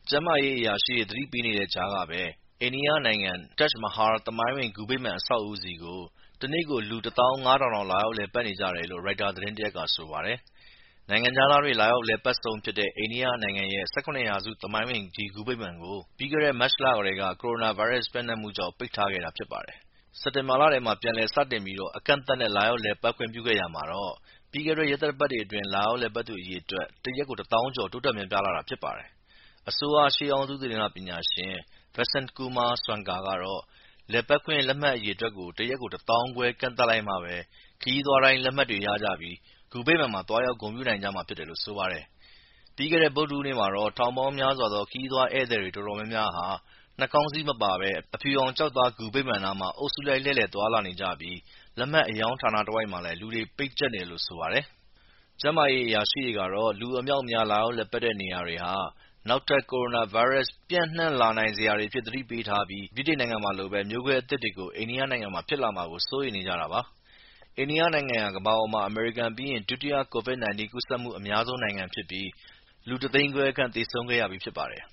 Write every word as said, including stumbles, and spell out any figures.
ကျန်းမာရေးအရာရှိတွေသတိပေးနေတဲ့ကြားကပဲအိန္ဒိယနိုင်ငံ Taj Mahal သမိုင်းဝင်ဂူဗိမာန်အဆောက်အဦဆီကိုတနေ့ကိုလူတသောင်းငါးထောင်လောက်လာရောက်လည်ပတ်နေကြတယ်လို့ ရိုက်တာသတင်းတစ်ရပ်ကဆိုပါတယ်။နိုင်ငံခြားသားတွေလာရောက်လည်ပတ်ဆုံးဖြစ်တဲ့အိန္ဒိယနိုင်ငံရဲ့၁၇ရာစုသမိုင်းဝင်ဒီဂူဗိမာန်ကိုပြီးခဲ့တဲ့မတ်လကတည်းကကိုရိုနာဗိုင်းရပ်စ်ပျံ့နှံ့မှုကြောင့်ပိတ်ထားခဲ့တာဖြစ်ပါတယ်။စက်တင်ဘာလထဲမှာပြန်လည်စတင်ပြီးအကန့်အသတ်နဲ့လာရောက်လည်ပတ်ခွင့်ပြုခဲ့ရာမှာတော့ပြီးခဲ့တဲ့ရက်သတ္တပတ်တွေအတွင်းလာရောက်လည်ပတ်သူအရေအတွက်တရက်ကိုတသောင်းကျော်တိုးတက်များပြားလာတာဖြစ်ပါတယ်။အစိုးရရှေးဟောင်းသုတေသနပညာရှင် Vasant Kumar Swarnkar ကတော့လည်ပတ်ခွင့်လက်မှတ်အရေအတွက်ကိုတရက်ကိုတသောင်းခွဲကန့်သတ်လိုက်မှပဲခရီးသွားတိုင်းလက်မှတ်တွေရကြပြီးဂူဗိမာန်မှာသွားရောက်ဂုဏ်ပြုနိုင်ကြမှာဖြစ်တယ်လို့ဆိုပါတယ်။ပြီးခဲ့တဲ့ဗုဒ္ဓဟူးနေ့မှာတော့ထောင်ပေါင်းများစွာသောခရီးသွားဧည့်သည်တွေတော်တော်များများဟာနှာခေါင်းစည်းမပါဘဲအဖြူရောင်ကျောက်သားဂူဗိမာန်နားမှာအုပ်စုလိုက်လှည့်လည်သွားလာနေကြပြီးလက်မှတ်အရောင်းဌာနတစ်ဝိုက်မှာလည်းလူတွေပိတ်ကျပ်နေတယ်လို့ဆိုပါတယ်။ကျန်းမာရေးအရာရှိတွေကတော့လူအမြောက်အများလာရောက်လည်ပတ်တဲ့နေရာတွေဟာနောက်ထပ်ကိုရိုနာဗိုင်းရပ်စ်ပျံ့နှံ့လာနိုင်စရာတွေအဖြစ်သတိပေးထားပြီးဗြိတိန်နိုင်ငံမှာလိုပဲမျိုးကွဲအသစ်တွေကိုအိန္ဒိယနိုင်ငံမှာဖြစ်လာမှာကိုစိုးရိမ်နေကြတာပါ။အိန္ဒိယနိုင်ငံဟာကမ္ဘာပေါ်မှာအမေရိကန်ပြီးရင်ဒုတိယကိုဗစ် ၁၉ ကူးစက်မှုအများဆုံးနိုင်ငံဖြစ်ပြီးလူတစ်သိန်းခွဲခန့်သေဆုံးခဲ့ရပြီးဖြစ်ပါတယ်